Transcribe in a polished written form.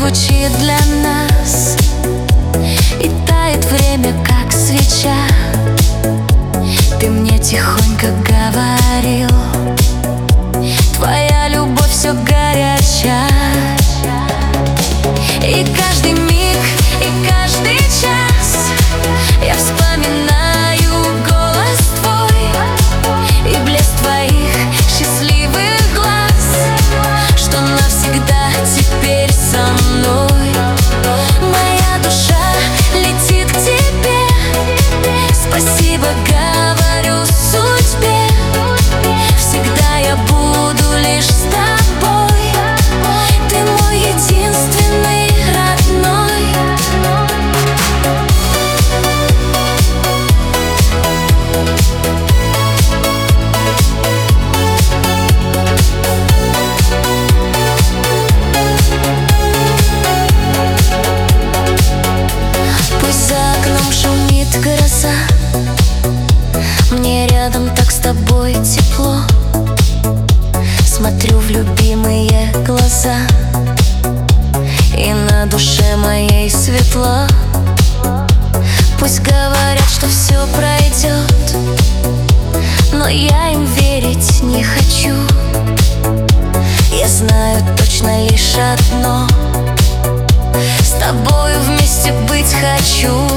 звучит для нас, и тает время, как свеча. Ты мне тихонько говорил: твоя любовь все горяча. И каждый миг, и каждый час я вспоминаю голос твой и блеск твоих счастливых глаз, что навсегда теперь со мной. Моя душа летит к тебе, спасибо говорю судьбе. Всегда я буду лишь с тобой, ты мой единственный родной. Пусть за окном шумит гроза, мне рядом так с тобой тепло. Смотрю в любимые глаза, и на душе моей светло. Пусть говорят, что все пройдет, но я им верить не хочу. Я знаю точно лишь одно: с тобою вместе быть хочу.